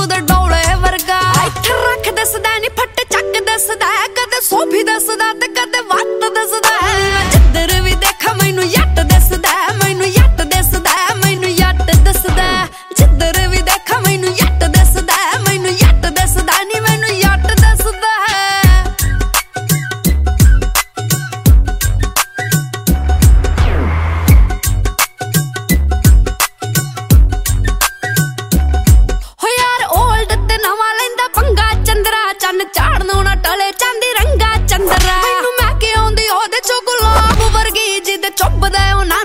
ਦੇ ਡੋਲੇ ਵਰਗਾ ਇੱਥੇ ਰੱਖ ਦੱਸਦਾ ਨੀ ਫੱਟ ਚੱਕ ਦੱਸਦਾ ਕਦੇ ਸੋਫੀ ਦੱਸਦਾ ਤੇ ਕਦੇ ਵੱਤ ਦੱਸਦਾ ਜਿੱਧਰ ਵੀ ਦੇਖਾ ਮੈਨੂੰ ਯੱਟ ਦੱਸਦਾ ਮੈਨੂੰ ਯੱਟ ਦੱਸਦਾ ਮੈਨੂੰ ਯੱਟ ਦੱਸਦਾ ਜਿੱਧਰ ਵੀ ਦੇਖਾ ਮੈਨੂੰ ਯੱਟ ਦੱਸਦਾ ਮੈਨੂੰ ਯੱਟ ਦੱਸਦਾ ਨੀ ਮੈਨੂੰ ਯੱਟ ਦੱਸਦਾ ਚੰਨ ਝਾੜਨੋਂ ਨਾ ਟਲੇ ਚਾਂਦੀ ਰੰਗਾ ਚੰਦਰਾ ਮੈਨੂੰ ਮੈਂ ਕਿ ਆਉਂਦੀ ਉਹਦੇ ਚੋਂ ਗੁਲਾਬ ਵਰਗੀ ਜਿਹਦੇ ਚੁੱਭਦਾ ਉਹ ਨਾ